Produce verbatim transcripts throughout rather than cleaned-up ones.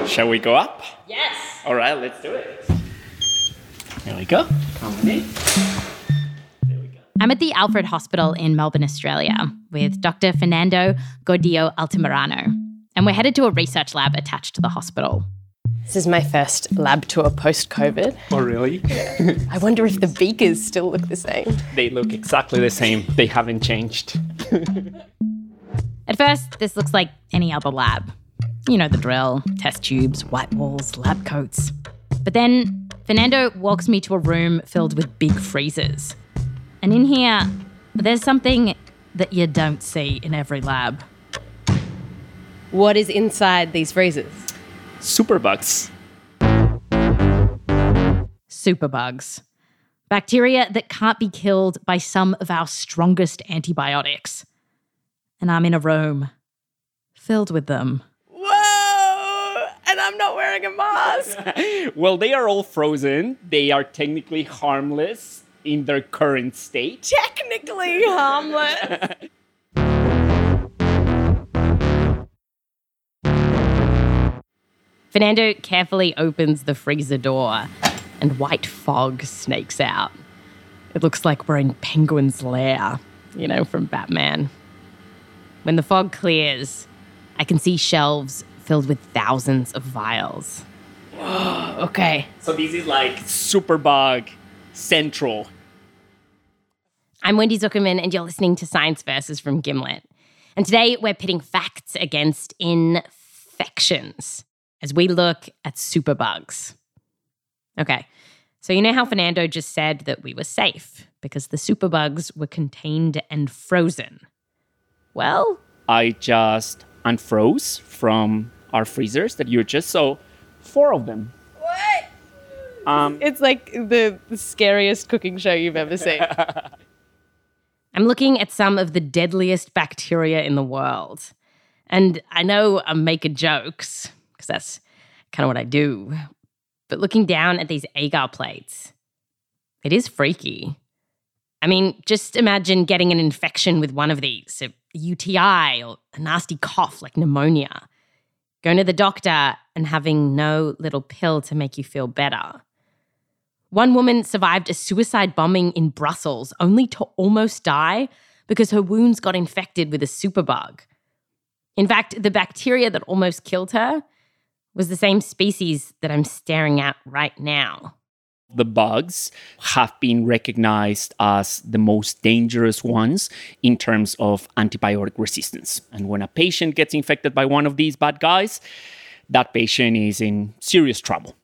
Shall we go up? Yes. All right, let's do it. There we go. Come on in. There we go. I'm at the Alfred Hospital in Melbourne, Australia, with Doctor Fernando Gordillo Altamirano, and we're headed to a research lab attached to the hospital. This is my first lab tour post-COVID. Oh, really? I wonder if the beakers still look the same. They look exactly the same. They haven't changed. At first, this looks like any other lab. You know the drill, test tubes, white walls, lab coats. But then Fernando walks me to a room filled with big freezers. And in here, there's something that you don't see in every lab. What is inside these freezers? Superbugs. Superbugs. Bacteria that can't be killed by some of our strongest antibiotics. And I'm in a room filled with them. Whoa! And I'm not wearing a mask. Well, they are all frozen. They are technically harmless in their current state. Technically harmless. Fernando carefully opens the freezer door and white fog snakes out. It looks like we're in Penguin's lair, you know, from Batman. When the fog clears, I can see shelves filled with thousands of vials. Whoa, okay. So this is like Superbug Central. I'm Wendy Zuckerman and you're listening to Science Versus from Gimlet. And today we're pitting facts against infections as we look at superbugs. Okay, so you know how Fernando just said that we were safe because the superbugs were contained and frozen? Well, I just unfroze from our freezers that you just saw four of them. What? Um, It's like the, the scariest cooking show you've ever seen. I'm looking at some of the deadliest bacteria in the world. And I know I'm making jokes, because that's kind of what I do. But looking down at these agar plates, it is freaky. I mean, just imagine getting an infection with one of these, a U T I or a nasty cough like pneumonia, going to the doctor and having no little pill to make you feel better. One woman survived a suicide bombing in Brussels only to almost die because her wounds got infected with a superbug. In fact, the bacteria that almost killed her was the same species that I'm staring at right now. The bugs have been recognized as the most dangerous ones in terms of antibiotic resistance. And when a patient gets infected by one of these bad guys, that patient is in serious trouble.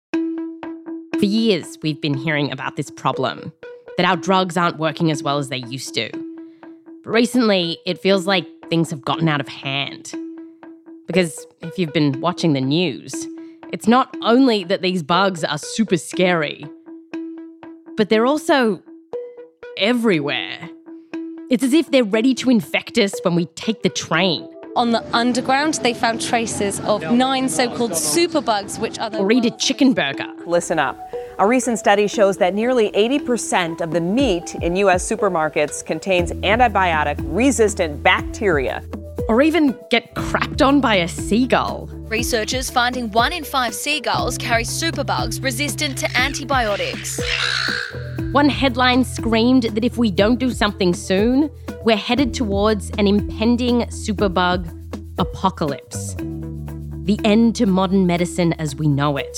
For years, we've been hearing about this problem, that our drugs aren't working as well as they used to. But recently, it feels like things have gotten out of hand. Because if you've been watching the news, it's not only that these bugs are super scary, but they're also everywhere. It's as if they're ready to infect us when we take the train. On the underground, they found traces of nine so-called superbugs, which are the... Or eat a chicken burger. Listen up. A recent study shows that nearly eighty percent of the meat in U S supermarkets contains antibiotic-resistant bacteria. Or even get crapped on by a seagull. Researchers finding one in five seagulls carry superbugs resistant to antibiotics. One headline screamed that if we don't do something soon, we're headed towards an impending superbug apocalypse. The end to modern medicine as we know it.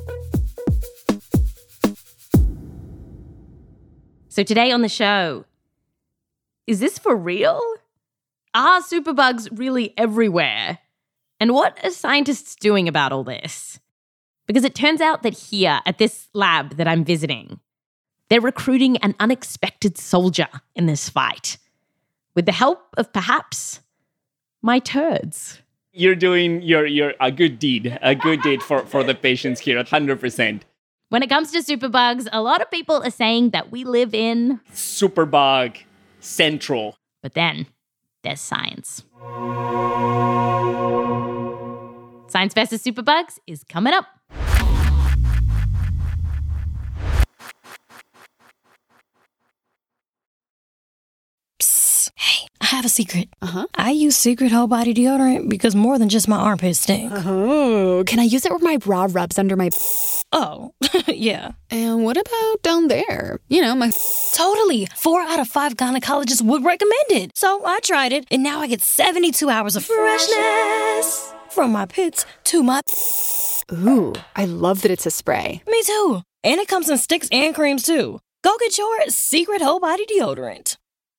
So today on the show, is this for real? Are superbugs really everywhere? And what are scientists doing about all this? Because it turns out that here at this lab that I'm visiting, they're recruiting an unexpected soldier in this fight, with the help of perhaps my turds. You're doing your, your a good deed, a good deed for, for the patients here, one hundred percent. When it comes to superbugs, a lot of people are saying that we live in Superbug Central. But then there's science. Science versus Superbugs is coming up. Hey, I have a secret. Uh-huh. I use Secret Whole Body Deodorant because more than just my armpits stink. Oh, can I use it where my bra rubs under my... Oh, yeah. And what about down there? You know, my... Totally. Four out of five gynecologists would recommend it. So I tried it, and now I get seventy-two hours of freshness. From my pits to my... Ooh, I love that it's a spray. Me too. And it comes in sticks and creams too. Go get your Secret Whole Body Deodorant.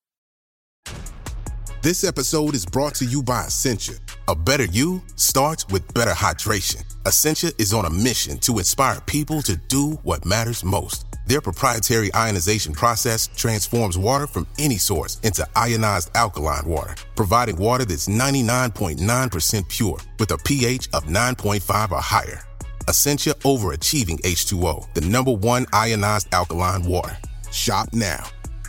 This episode is brought to you by Essentia. A better you starts with better hydration. Essentia is on a mission to inspire people to do what matters most. Their proprietary ionization process transforms water from any source into ionized alkaline water, providing water that's ninety-nine point nine percent pure with a pH of nine point five or higher. Essentia Overachieving H two O, the number one ionized alkaline water. Shop now.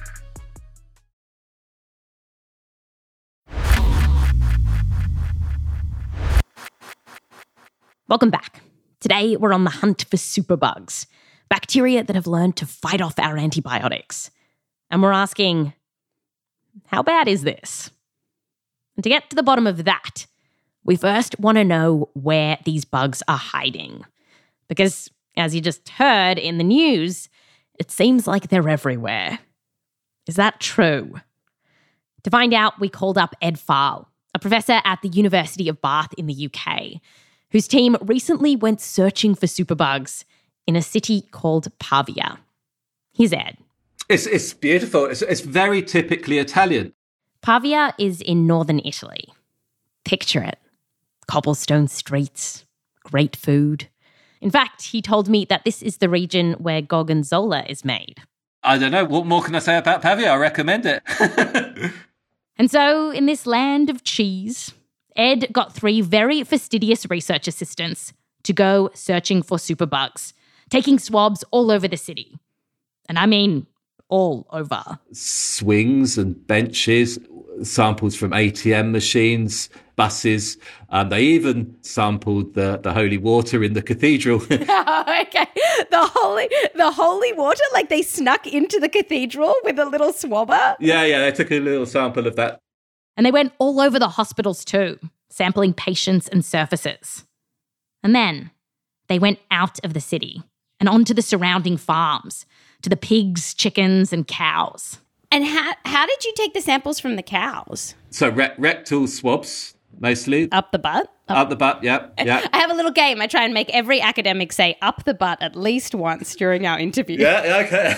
Welcome back. Today, we're on the hunt for superbugs, bacteria that have learned to fight off our antibiotics. And we're asking, how bad is this? And to get to the bottom of that, we first want to know where these bugs are hiding. Because, as you just heard in the news, it seems like they're everywhere. Is that true? To find out, we called up Ed Fahl, a professor at the University of Bath in the U K, whose team recently went searching for superbugs in a city called Pavia. Here's Ed. It's it's beautiful. It's, it's very typically Italian. Pavia is in northern Italy. Picture it. Cobblestone streets, great food. In fact, he told me that this is the region where Gorgonzola is made. I don't know. What more can I say about Pavia? I recommend it. And so, in this land of cheese, Ed got three very fastidious research assistants to go searching for superbugs, taking swabs all over the city. And I mean, all over. Swings and benches, samples from A T M machines, buses. Um, they even sampled the, the holy water in the cathedral. Oh, okay. The holy, the holy water, like they snuck into the cathedral with a little swabber? Yeah, yeah, they took a little sample of that. And they went all over the hospitals too, sampling patients and surfaces. And then they went out of the city and onto the surrounding farms, to the pigs, chickens, and cows. And how how did you take the samples from the cows? So re- rectal swabs, mostly. Up the butt? Up, up the butt, yeah, yeah. I have a little game. I try and make every academic say up the butt at least once during our interview. Yeah,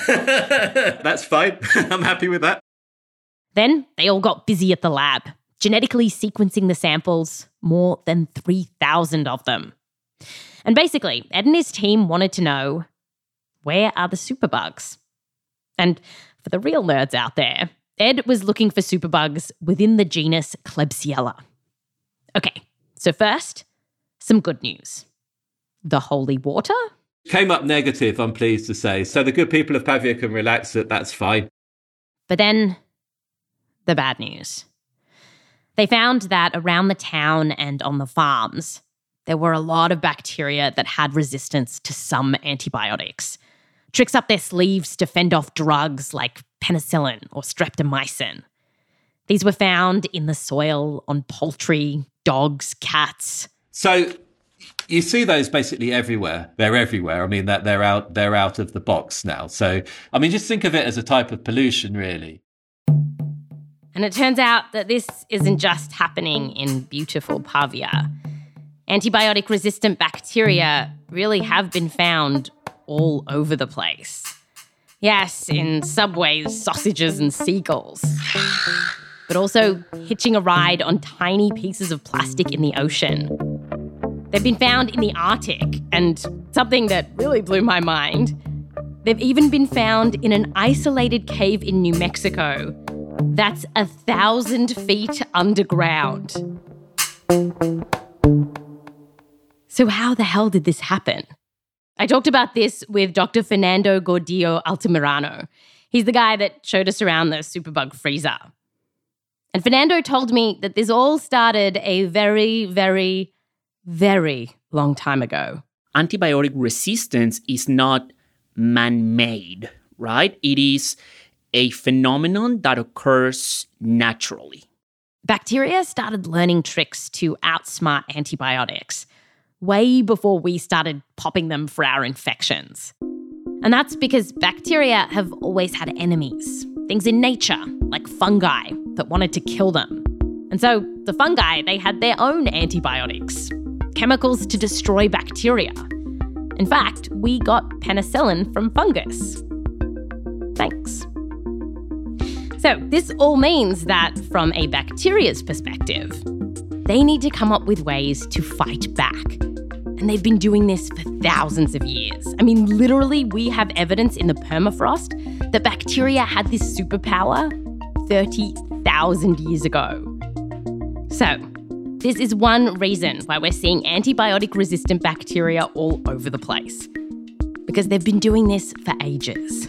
okay. That's fine. I'm happy with that. Then they all got busy at the lab, genetically sequencing the samples, more than three thousand of them. And basically, Ed and his team wanted to know, where are the superbugs? And for the real nerds out there, Ed was looking for superbugs within the genus Klebsiella. Okay, so first, some good news. The holy water? Came up negative, I'm pleased to say. So the good people of Pavia can relax that that's fine. But then, the bad news. They found that around the town and on the farms, there were a lot of bacteria that had resistance to some antibiotics. Tricks up their sleeves to fend off drugs like penicillin or streptomycin. These were found in the soil, on poultry, dogs, cats. So you see those basically everywhere. They're everywhere. I mean, that they're out they're out of the box now. So, I mean, just think of it as a type of pollution, really. And it turns out that this isn't just happening in beautiful Pavia. Antibiotic-resistant bacteria really have been found all over the place. Yes, in subways, sausages and seagulls. But also hitching a ride on tiny pieces of plastic in the ocean. They've been found in the Arctic, and something that really blew my mind, they've even been found in an isolated cave in New Mexico that's a thousand feet underground. So how the hell did this happen? I talked about this with Doctor Fernando Gordillo Altamirano. He's the guy that showed us around the superbug freezer. And Fernando told me that this all started a very, very, very long time ago. Antibiotic resistance is not man-made, right? It is a phenomenon that occurs naturally. Bacteria started learning tricks to outsmart antibiotics way before we started popping them for our infections. And that's because bacteria have always had enemies, things in nature, like fungi, that wanted to kill them. And so the fungi, they had their own antibiotics, chemicals to destroy bacteria. In fact, we got penicillin from fungus. Thanks. So this all means that from a bacteria's perspective, they need to come up with ways to fight back. And they've been doing this for thousands of years. I mean, literally, we have evidence in the permafrost that bacteria had this superpower thirty thousand years ago. So, this is one reason why we're seeing antibiotic-resistant bacteria all over the place. Because they've been doing this for ages.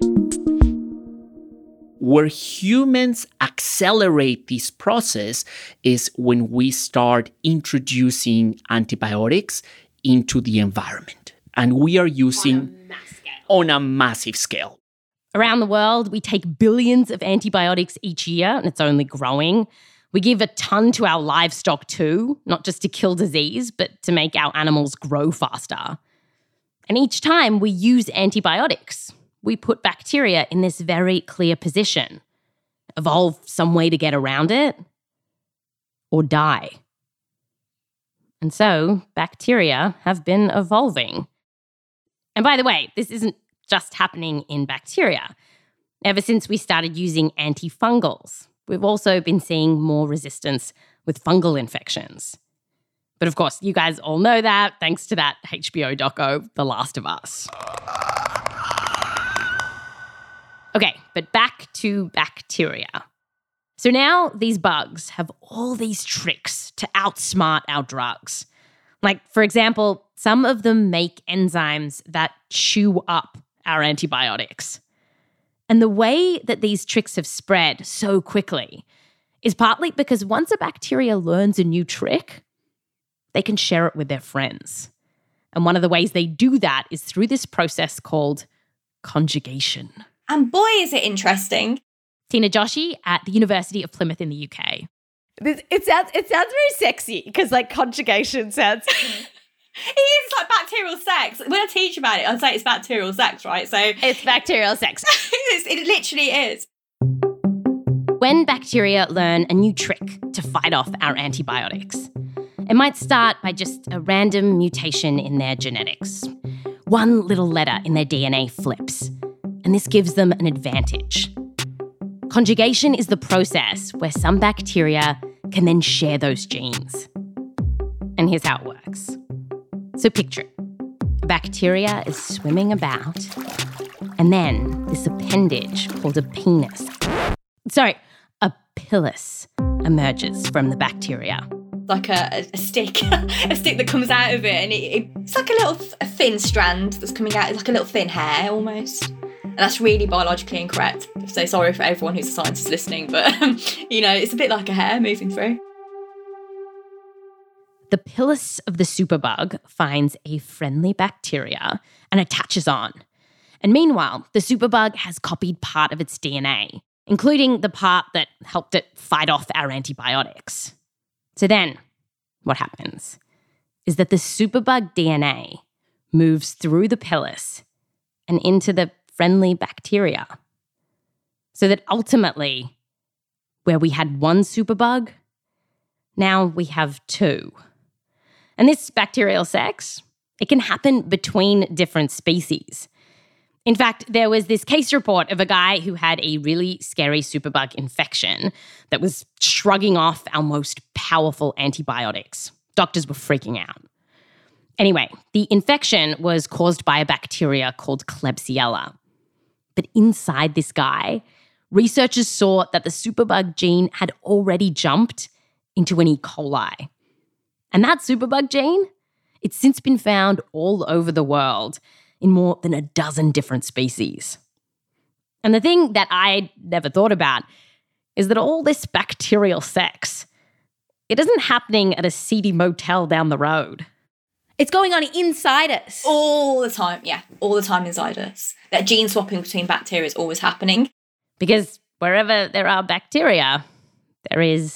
Where humans accelerate this process is when we start introducing antibiotics into the environment. And we are using on a mass scale. On a massive scale. Around the world, we take billions of antibiotics each year, and it's only growing. We give a ton to our livestock too, not just to kill disease, but to make our animals grow faster. And each time we use antibiotics, we put bacteria in this very clear position. Evolve some way to get around it, or die. And so bacteria have been evolving. And by the way, this isn't just happening in bacteria. Ever since we started using antifungals, we've also been seeing more resistance with fungal infections. But of course, you guys all know that thanks to that H B O doco, The Last of Us. Okay, but back to bacteria. So now these bugs have all these tricks to outsmart our drugs. Like, for example, some of them make enzymes that chew up our antibiotics. And the way that these tricks have spread so quickly is partly because once a bacteria learns a new trick, they can share it with their friends. And one of the ways they do that is through this process called conjugation. And boy, is it interesting. Tina Joshi at the University of Plymouth in the U K. This, it sounds it sounds very sexy because like conjugation sounds. It is like bacterial sex. When I teach about it, I say it's bacterial sex, right? So it's bacterial sex. It literally is. When bacteria learn a new trick to fight off our antibiotics, it might start by just a random mutation in their genetics. One little letter in their D N A flips, and this gives them an advantage. Conjugation is the process where some bacteria can then share those genes. And here's how it works. So picture it. A bacteria is swimming about, and then this appendage called a penis, sorry, a pilus emerges from the bacteria. Like a, a stick, a stick that comes out of it, and it, it's like a little a thin strand that's coming out, like a little thin hair almost. And that's really biologically incorrect. So sorry for everyone who's a scientist listening, but um, you know, it's a bit like a hair moving through. The pilus of the superbug finds a friendly bacteria and attaches on. And meanwhile, the superbug has copied part of its D N A, including the part that helped it fight off our antibiotics. So then, what happens is that the superbug D N A moves through the pilus and into the friendly bacteria. So that ultimately, where we had one superbug, now we have two. And this bacterial sex, it can happen between different species. In fact, there was this case report of a guy who had a really scary superbug infection that was shrugging off our most powerful antibiotics. Doctors were freaking out. Anyway, the infection was caused by a bacteria called Klebsiella. But inside this guy, researchers saw that the superbug gene had already jumped into an E. coli. And that superbug gene, it's since been found all over the world in more than a dozen different species. And the thing that I never thought about is that all this bacterial sex, it isn't happening at a seedy motel down the road. It's going on inside us. All the time, yeah. All the time inside us. That gene swapping between bacteria is always happening. Because wherever there are bacteria, there is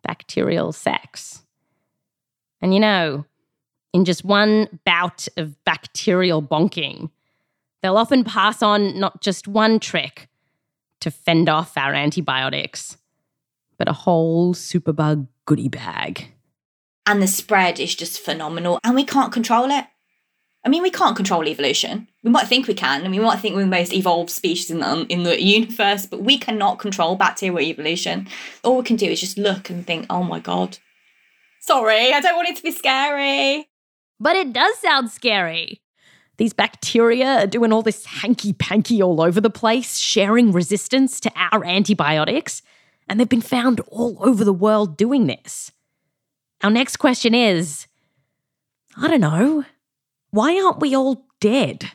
bacterial sex. And you know, in just one bout of bacterial bonking, they'll often pass on not just one trick to fend off our antibiotics, but a whole superbug goodie bag. And the spread is just phenomenal, and we can't control it. I mean, we can't control evolution. We might think we can, and we might think we're the most evolved species in the, in the universe, but we cannot control bacterial evolution. All we can do is just look and think, oh my God, sorry, I don't want it to be scary. But it does sound scary. These bacteria are doing all this hanky-panky all over the place, sharing resistance to our antibiotics, and they've been found all over the world doing this. Our next question is, I don't know, why aren't we all dead?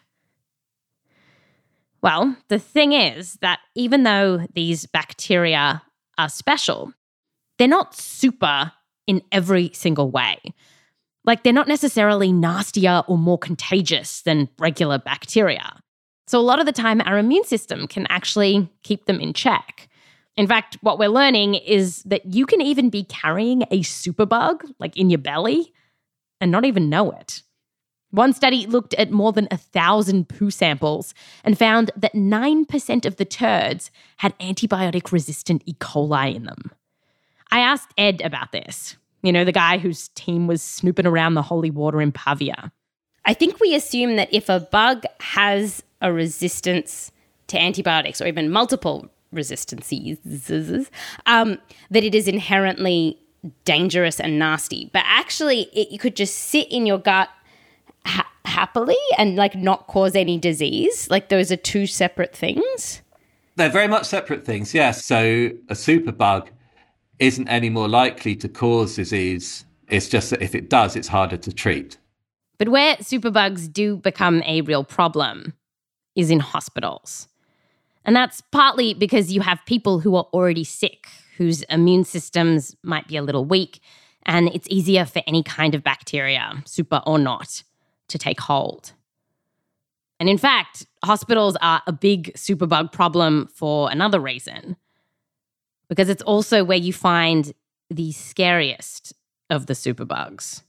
Well, the thing is that even though these bacteria are special, they're not super in every single way. Like, they're not necessarily nastier or more contagious than regular bacteria. So a lot of the time, our immune system can actually keep them in check. In fact, what we're learning is that you can even be carrying a superbug, like in your belly, and not even know it. One study looked at more than a thousand poo samples and found that nine percent of the turds had antibiotic-resistant E. coli in them. I asked Ed about this, you know, the guy whose team was snooping around the holy water in Pavia. I think we assume that if a bug has a resistance to antibiotics or even multiple resistances, um, that it is inherently dangerous and nasty. But actually, it, you could just sit in your gut ha- happily and like not cause any disease. Like, those are two separate things. They're very much separate things, yes. So a superbug isn't any more likely to cause disease. It's just that if it does, it's harder to treat. But where superbugs do become a real problem is in hospitals. And that's partly because you have people who are already sick, whose immune systems might be a little weak, and it's easier for any kind of bacteria, super or not, to take hold. And in fact, hospitals are a big superbug problem for another reason, because it's also where you find the scariest of the superbugs.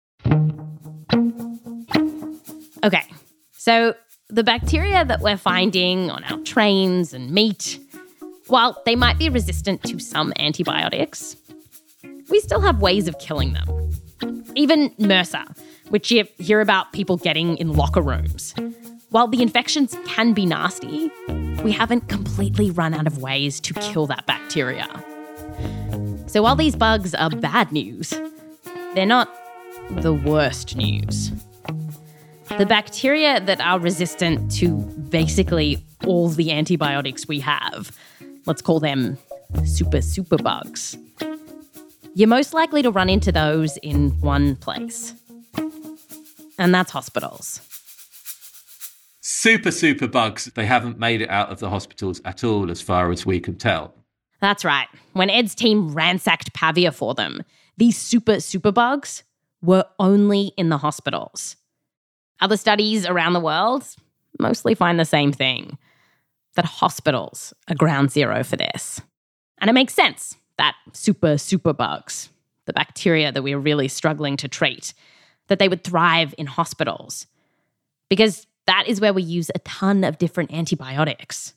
Okay, so the bacteria that we're finding on our trains and meat, while they might be resistant to some antibiotics, we still have ways of killing them. Even MRSA, which you hear about people getting in locker rooms. While the infections can be nasty, we haven't completely run out of ways to kill that bacteria. So while these bugs are bad news, they're not the worst news. The bacteria that are resistant to basically all the antibiotics we have, let's call them super, super bugs. You're most likely to run into those in one place. And that's hospitals. Super, super bugs, they haven't made it out of the hospitals at all, as far as we can tell. That's right. When Ed's team ransacked Pavia for them, these super, super bugs were only in the hospitals. Other studies around the world mostly find the same thing, that hospitals are ground zero for this. And it makes sense that super, super bugs, the bacteria that we're really struggling to treat, that they would thrive in hospitals. Because that is where we use a ton of different antibiotics.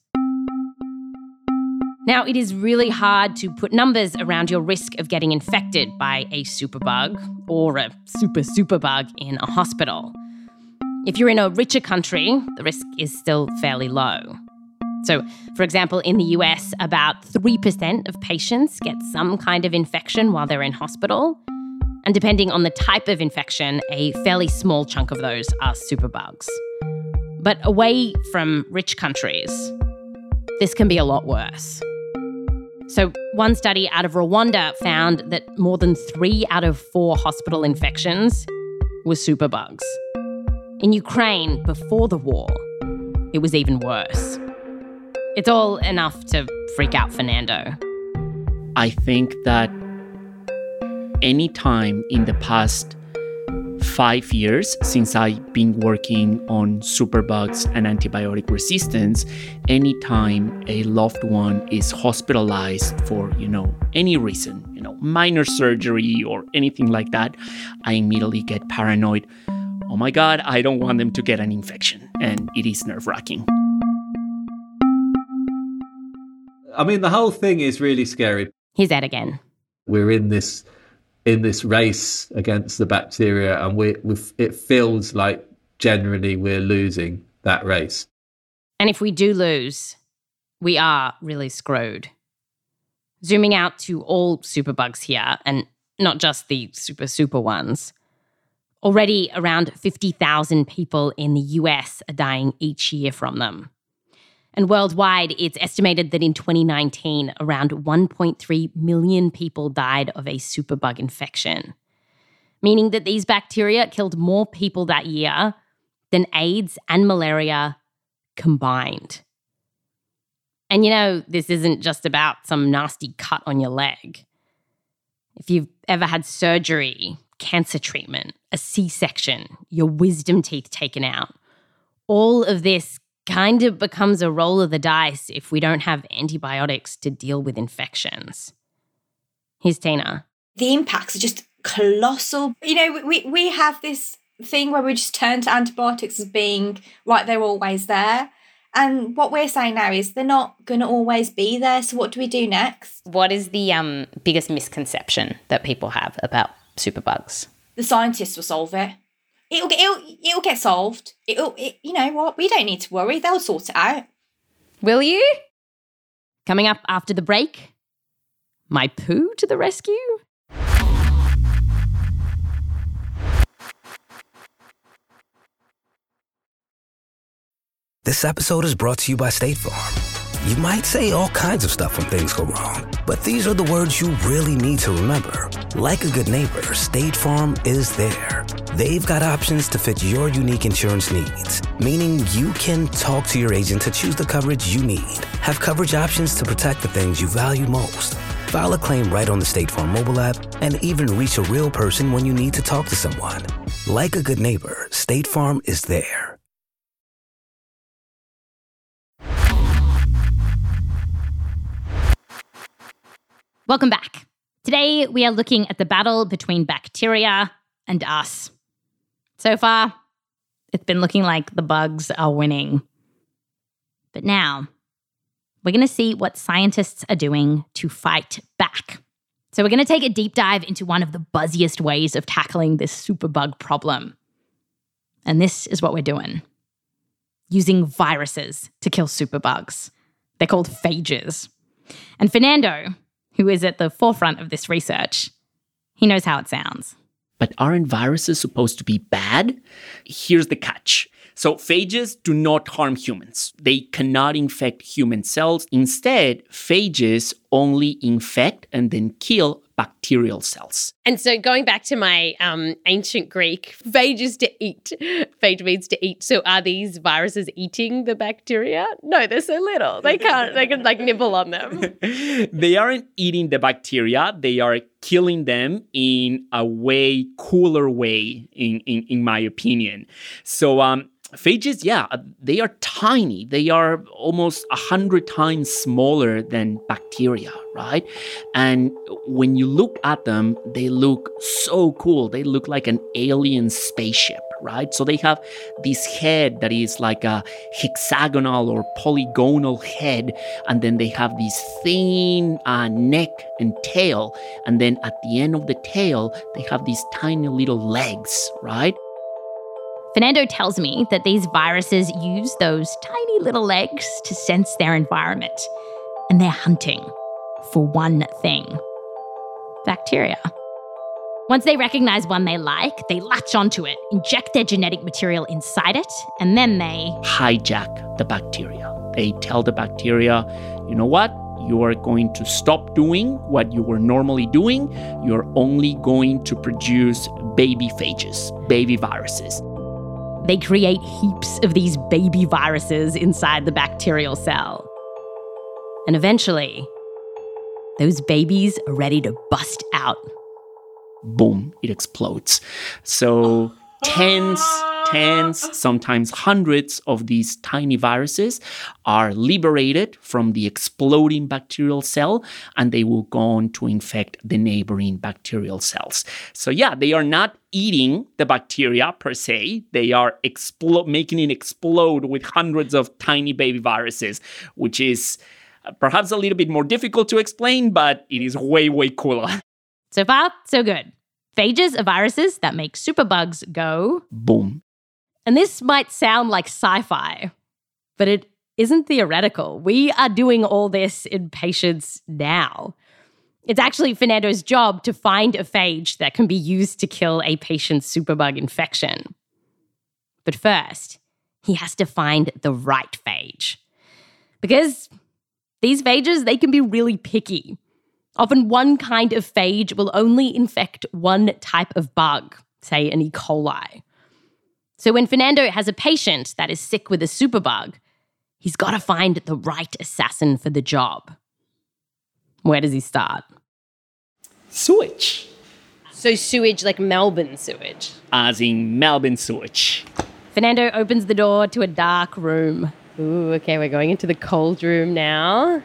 Now, it is really hard to put numbers around your risk of getting infected by a superbug or a super, super bug in a hospital. If you're in a richer country, the risk is still fairly low. So, for example, in the U S, about three percent of patients get some kind of infection while they're in hospital. And depending on the type of infection, a fairly small chunk of those are superbugs. But away from rich countries, this can be a lot worse. So one study out of Rwanda found that more than three out of four hospital infections were superbugs. In Ukraine, before the war, it was even worse. It's all enough to freak out Fernando. I think that any time in the past five years since I've been working on superbugs and antibiotic resistance, anytime a loved one is hospitalized for, you know, any reason, you know, minor surgery or anything like that, I immediately get paranoid. Oh my God, I don't want them to get an infection. And it is nerve-wracking. I mean, the whole thing is really scary. Here's Ed again. We're in this in this race against the bacteria, and we it feels like generally we're losing that race. And if we do lose, we are really screwed. Zooming out to all superbugs here, and not just the super, super ones. Already around fifty thousand people in the U S are dying each year from them. And worldwide, it's estimated that in twenty nineteen, around one point three million people died of a superbug infection, meaning that these bacteria killed more people that year than AIDS and malaria combined. And you know, this isn't just about some nasty cut on your leg. If you've ever had surgery, cancer treatment, a C-section, your wisdom teeth taken out, all of this kind of becomes a roll of the dice if we don't have antibiotics to deal with infections. Here's Tina. The impacts are just colossal. You know, we, we have this thing where we just turn to antibiotics as being, right, they're always there. And what we're saying now is they're not going to always be there. So what do we do next? What is the um, biggest misconception that people have about superbugs? The scientists will solve it. It'll get it'll, it'll get solved. It'll it, you know what? We don't need to worry. They'll sort it out. Will you? Coming up after the break, my poo to the rescue. This episode is brought to you by State Farm. You might say all kinds of stuff when things go wrong, but these are the words you really need to remember. Like a good neighbor, State Farm is there. They've got options to fit your unique insurance needs, meaning you can talk to your agent to choose the coverage you need, have coverage options to protect the things you value most, file a claim right on the State Farm mobile app, and even reach a real person when you need to talk to someone. Like a good neighbor, State Farm is there. Welcome back. Today, we are looking at the battle between bacteria and us. So far, it's been looking like the bugs are winning. But now, we're going to see what scientists are doing to fight back. So we're going to take a deep dive into one of the buzziest ways of tackling this superbug problem. And this is what we're doing. Using viruses to kill superbugs. They're called phages. And Fernando, who is at the forefront of this research, he knows how it sounds. But aren't viruses supposed to be bad? Here's the catch. So phages do not harm humans. They cannot infect human cells. Instead, phages only infect and then kill bacterial cells. And so going back to my um, ancient Greek, phages to eat. Phage means to eat. So are these viruses eating the bacteria? No, they're so little. They can't, they can like nibble on them. They aren't eating the bacteria. They are killing them in a way cooler way, in, in, in my opinion. So, um, phages, yeah, they are tiny. They are almost a hundred times smaller than bacteria, right? And when you look at them, they look so cool. They look like an alien spaceship, right? So they have this head that is like a hexagonal or polygonal head, and then they have this thin uh, neck and tail, and then at the end of the tail, they have these tiny little legs, right? Fernando tells me that these viruses use those tiny little legs to sense their environment, and they're hunting for one thing: bacteria. Once they recognize one they like, they latch onto it, inject their genetic material inside it, and then they hijack the bacteria. They tell the bacteria, you know what? You are going to stop doing what you were normally doing. You're only going to produce baby phages, baby viruses. They create heaps of these baby viruses inside the bacterial cell. And eventually, those babies are ready to bust out. Boom, it explodes. So tens, tens, sometimes hundreds of these tiny viruses are liberated from the exploding bacterial cell, and they will go on to infect the neighboring bacterial cells. So yeah, they are not eating the bacteria per se. They are explo- making it explode with hundreds of tiny baby viruses, which is perhaps a little bit more difficult to explain, but it is way, way cooler. So far, so good. Phages are viruses that make superbugs go boom. And this might sound like sci-fi, but it isn't theoretical. We are doing all this in patients now. It's actually Fernando's job to find a phage that can be used to kill a patient's superbug infection. But first, he has to find the right phage. Because these phages, they can be really picky. Often one kind of phage will only infect one type of bug, say an E. coli. So when Fernando has a patient that is sick with a superbug, he's got to find the right assassin for the job. Where does he start? Sewage. So sewage, like Melbourne sewage? As in Melbourne sewage. Fernando opens the door to a dark room. Ooh, okay, we're going into the cold room now.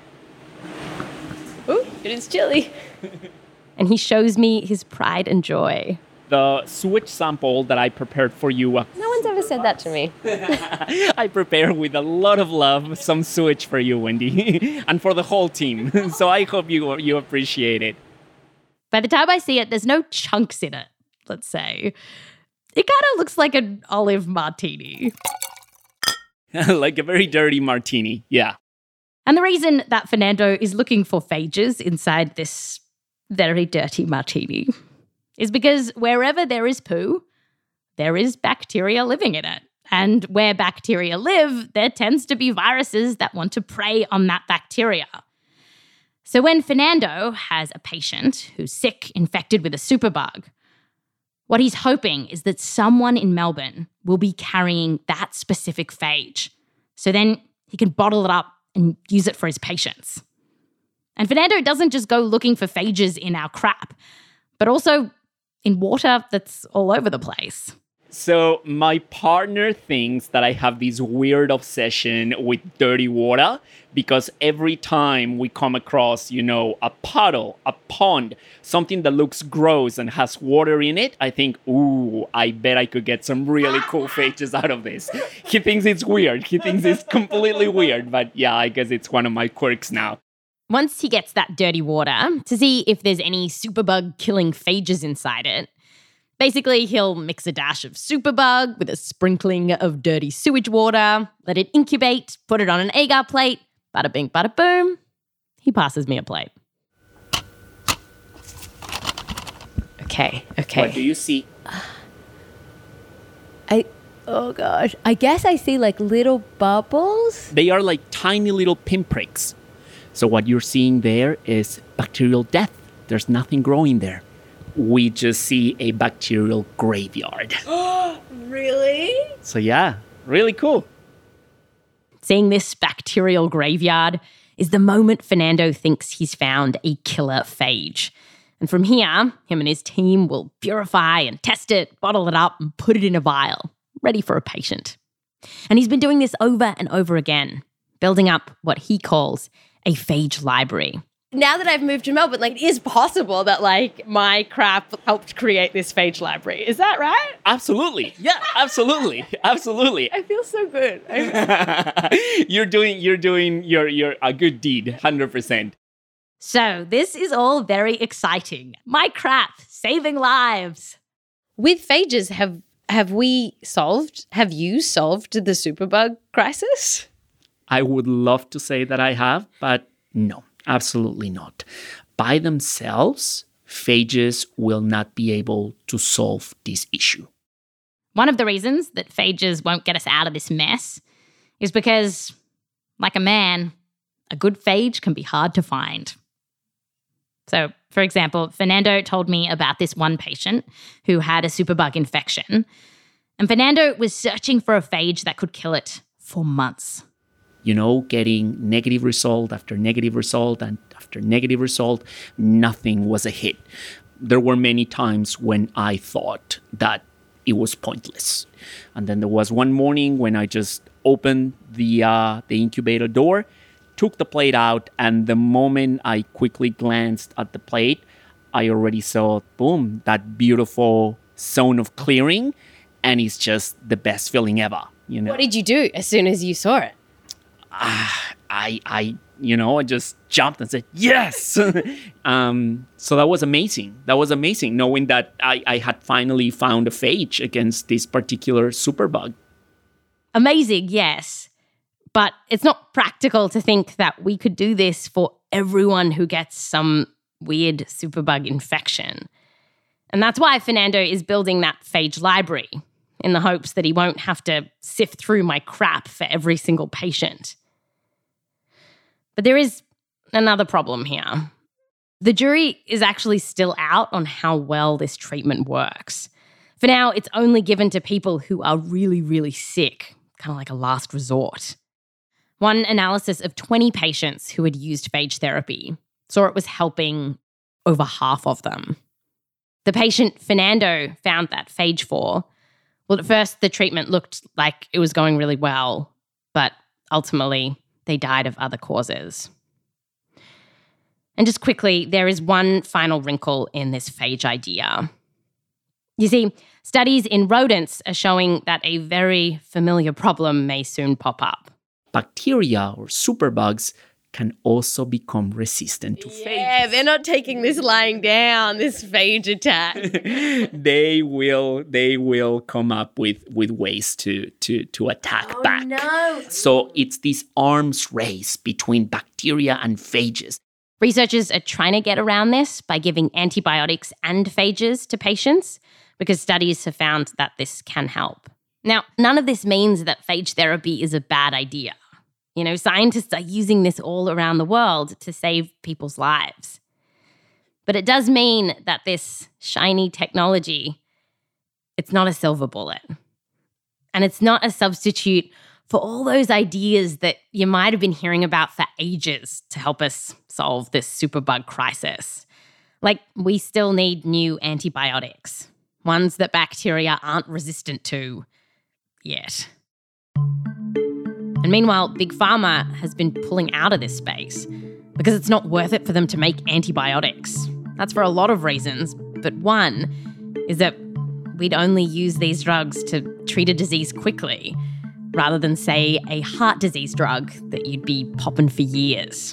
Ooh, it is chilly. And he shows me his pride and joy. The sewage sample that I prepared for you. Uh, no one's ever said that to me. I prepared with a lot of love some sewage for you, Wendy, and for the whole team. So I hope you you appreciate it. By the time I see it, there's no chunks in it, let's say. It kind of looks like an olive martini. Like a very dirty martini, yeah. And the reason that Fernando is looking for phages inside this very dirty martini is because wherever there is poo, there is bacteria living in it. And where bacteria live, there tends to be viruses that want to prey on that bacteria. So when Fernando has a patient who's sick, infected with a superbug, what he's hoping is that someone in Melbourne will be carrying that specific phage. So then he can bottle it up and use it for his patients. And Fernando doesn't just go looking for phages in our crap, but also in water that's all over the place. So my partner thinks that I have this weird obsession with dirty water because every time we come across, you know, a puddle, a pond, something that looks gross and has water in it, I think, ooh, I bet I could get some really cool phages out of this. He thinks it's weird. He thinks it's completely weird. But yeah, I guess it's one of my quirks now. Once he gets that dirty water to see if there's any superbug-killing phages inside it, basically he'll mix a dash of superbug with a sprinkling of dirty sewage water, let it incubate, put it on an agar plate, bada bing, bada boom. He passes me a plate. Okay, okay. What do you see? I, oh gosh, I guess I see like little bubbles. They are like tiny little pinpricks. So what you're seeing there is bacterial death. There's nothing growing there. We just see a bacterial graveyard. Really? So yeah, really cool. Seeing this bacterial graveyard is the moment Fernando thinks he's found a killer phage. And from here, him and his team will purify and test it, bottle it up, and put it in a vial, ready for a patient. And he's been doing this over and over again, building up what he calls a phage library. Now that I've moved to Melbourne, like, it is possible that, like, my crap helped create this phage library. Is that right? Absolutely. Yeah, absolutely. Absolutely. I feel so good. you're doing, you're doing your, your, a good deed, one hundred percent. So this is all very exciting. My crap, saving lives. With phages, have, have we solved, have you solved the superbug crisis? I would love to say that I have, but no. Absolutely not. By themselves, phages will not be able to solve this issue. One of the reasons that phages won't get us out of this mess is because, like a man, a good phage can be hard to find. So, for example, Fernando told me about this one patient who had a superbug infection, and Fernando was searching for a phage that could kill it for months. You know, getting negative result after negative result and after negative result, nothing was a hit. There were many times when I thought that it was pointless. And then there was one morning when I just opened the uh, the incubator door, took the plate out, and the moment I quickly glanced at the plate, I already saw, boom, that beautiful zone of clearing, and it's just the best feeling ever. You know, What did you do as soon as you saw it? Ah, I, I, you know, I just jumped and said, yes. um, so that was amazing. That was amazing, knowing that I, I had finally found a phage against this particular superbug. Amazing, yes. But it's not practical to think that we could do this for everyone who gets some weird superbug infection. And that's why Fernando is building that phage library, in the hopes that he won't have to sift through my crap for every single patient. But there is another problem here. The jury is actually still out on how well this treatment works. For now, it's only given to people who are really, really sick, kind of like a last resort. One analysis of twenty patients who had used phage therapy saw it was helping over half of them. The patient Fernando found that phage for, well, at first the treatment looked like it was going really well, but ultimately they died of other causes. And just quickly, there is one final wrinkle in this phage idea. You see, studies in rodents are showing that a very familiar problem may soon pop up. Bacteria or superbugs can also become resistant to phage. Yeah, they're not taking this lying down, this phage attack. they will they will come up with, with ways to, to, to attack oh, back. No. So it's this arms race between bacteria and phages. Researchers are trying to get around this by giving antibiotics and phages to patients because studies have found that this can help. Now, none of this means that phage therapy is a bad idea. You know, scientists are using this all around the world to save people's lives. But it does mean that this shiny technology, it's not a silver bullet. And it's not a substitute for all those ideas that you might have been hearing about for ages to help us solve this superbug crisis. Like, we still need new antibiotics, ones that bacteria aren't resistant to yet. And meanwhile, Big Pharma has been pulling out of this space because it's not worth it for them to make antibiotics. That's for a lot of reasons, but one is that we'd only use these drugs to treat a disease quickly rather than, say, a heart disease drug that you'd be popping for years.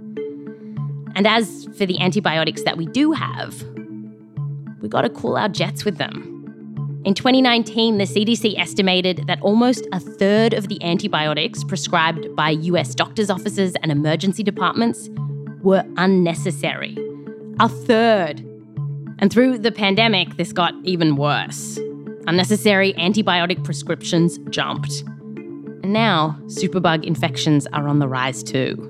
And as for the antibiotics that we do have, we got to cool our jets with them. In twenty nineteen, the C D C estimated that almost a third of the antibiotics prescribed by U S doctors' offices and emergency departments were unnecessary. A third. And through the pandemic, this got even worse. Unnecessary antibiotic prescriptions jumped. And now, superbug infections are on the rise too.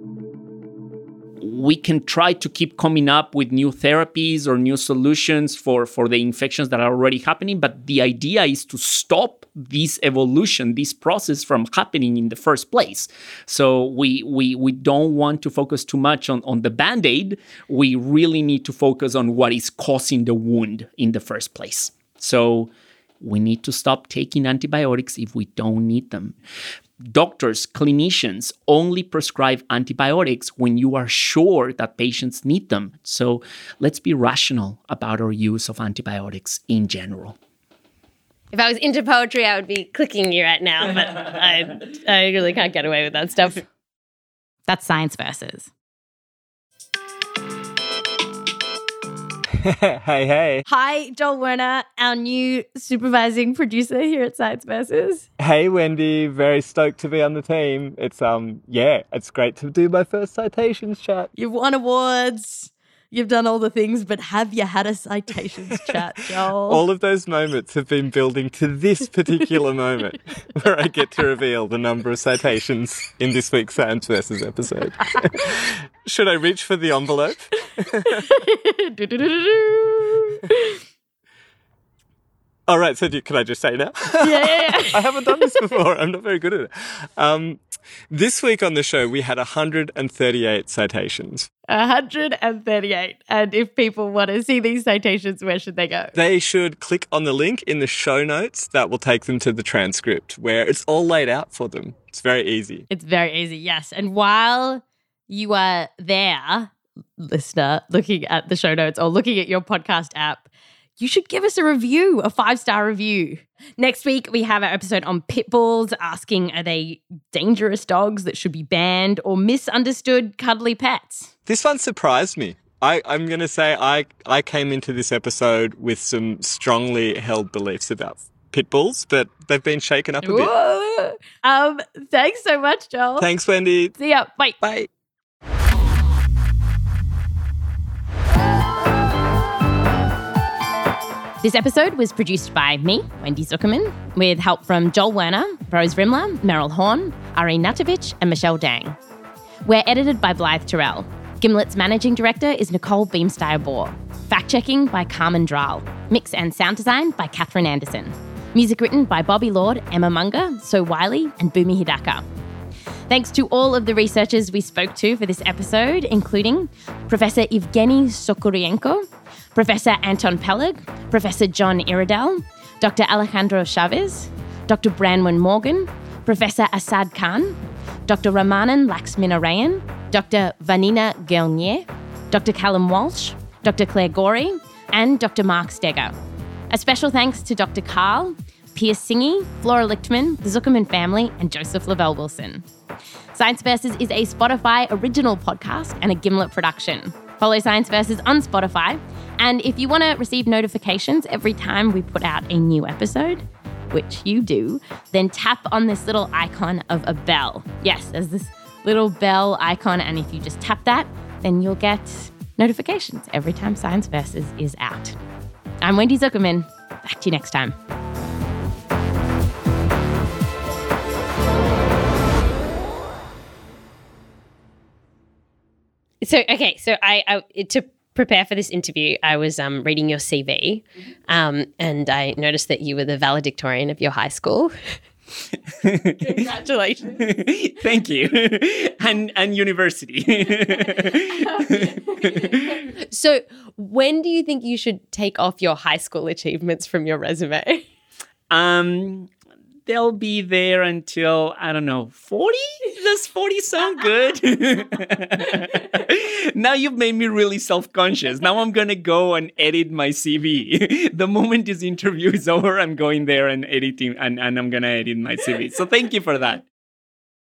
We can try to keep coming up with new therapies or new solutions for, for the infections that are already happening, but the idea is to stop this evolution, this process from happening in the first place. So we we we don't want to focus too much on, on the Band-Aid. We really need to focus on what is causing the wound in the first place. So we need to stop taking antibiotics if we don't need them. Doctors, clinicians only prescribe antibiotics when you are sure that patients need them. So let's be rational about our use of antibiotics in general. If I was into poetry, I would be clicking you right now, but I, I really can't get away with that stuff. That's Science Versus. Hey, hey. Hi, Joel Werner, our new supervising producer here at Science Versus. Hey, Wendy. Very stoked to be on the team. It's, um, yeah, it's great to do my first citations chat. You've won awards. You've done all the things, but have you had a citations chat, Joel? All of those moments have been building to this particular moment where I get to reveal the number of citations in this week's Science Versus episode. Should I reach for the envelope? All right, so do, can I just say now? Yeah, yeah, yeah. I haven't done this before. I'm not very good at it. Um, This week on the show, we had one hundred thirty-eight citations. one hundred thirty-eight. And if people want to see these citations, where should they go? They should click on the link in the show notes that will take them to the transcript where it's all laid out for them. It's very easy. It's very easy, yes. And while you are there, listener, looking at the show notes or looking at your podcast app, you should give us a review, a five-star review. Next week, we have our episode on pit bulls, asking are they dangerous dogs that should be banned or misunderstood cuddly pets? This one surprised me. I, I'm going to say I, I came into this episode with some strongly held beliefs about pit bulls, but they've been shaken up a bit. Whoa. Um, thanks so much, Joel. Thanks, Wendy. See ya. Bye. Bye. This episode was produced by me, Wendy Zuckerman, with help from Joel Werner, Rose Rimler, Meryl Horn, Ari Natovich, and Michelle Dang. We're edited by Blythe Terrell. Gimlet's managing director is Nicole Beamsteyer-Bohr. Fact-checking by Carmen Dral. Mix and sound design by Catherine Anderson. Music written by Bobby Lord, Emma Munger, So Wiley, and Bhumi Hidaka. Thanks to all of the researchers we spoke to for this episode, including Professor Evgeny Sokorienko, Professor Anton Peleg, Professor John Iredell, Doctor Alejandro Chavez, Doctor Branwen Morgan, Professor Assad Khan, Doctor Ramanan Laxminarayan, Doctor Vanina Gelnier, Doctor Callum Walsh, Doctor Claire Gorey, and Doctor Mark Steger. A special thanks to Doctor Carl, Pierce Singy, Flora Lichtman, the Zuckerman family, and Joseph Lavelle Wilson. Science Versus is a Spotify original podcast and a Gimlet production. Follow Science Versus on Spotify. And if you want to receive notifications every time we put out a new episode, which you do, then tap on this little icon of a bell. Yes, there's this little bell icon, and if you just tap that, then you'll get notifications every time Science Versus is out. I'm Wendy Zuckerman. Back to you next time. So, okay, so I, I to prepare for this interview, I was um, reading your C V um, and I noticed that you were the valedictorian of your high school. Congratulations. Thank you. And and university. So when do you think you should take off your high school achievements from your resume? Um, they'll be there until, I don't know, forty? Does forty sound good? Now you've made me really self-conscious. Now I'm going to go and edit my C V. The moment this interview is over, I'm going there and editing, and, and I'm going to edit my C V. So thank you for that.